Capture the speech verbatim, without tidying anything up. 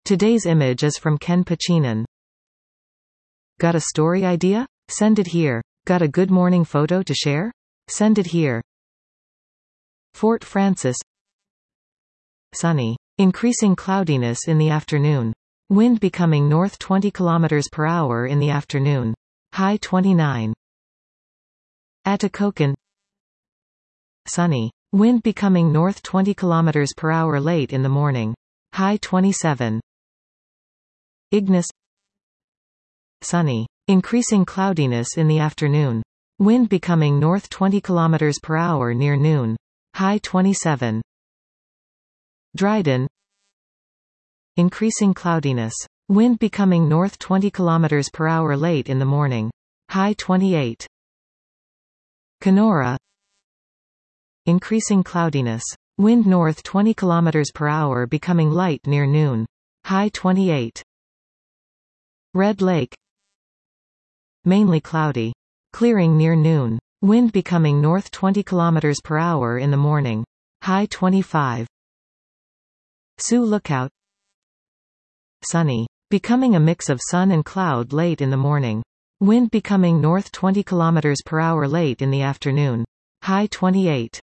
Today's image is from Ken Pachinan. Got a story idea? Send it here. Got a good morning photo to share? Send it here. Fort Frances. Sunny. Increasing cloudiness in the afternoon. Wind becoming north twenty kilometers per hour in the afternoon. High twenty-nine. Atikokan. Sunny. Wind becoming north twenty kilometers per hour late in the morning. High twenty-seven. Ignis. Sunny. Increasing cloudiness in the afternoon. Wind becoming north twenty kilometers per hour near noon. High twenty-seven. Dryden. Increasing cloudiness. Wind becoming north twenty kilometers per hour late in the morning. High twenty-eight. Kenora. Increasing cloudiness. Wind north twenty kilometers per hour becoming light near noon. High twenty-eight. Red Lake. Mainly cloudy. Clearing near noon. Wind becoming north twenty kilometers per hour in the morning. High twenty-five. Sioux Lookout. Sunny. Becoming a mix of sun and cloud late in the morning. Wind becoming north twenty kilometers per hour late in the afternoon. High twenty-eight.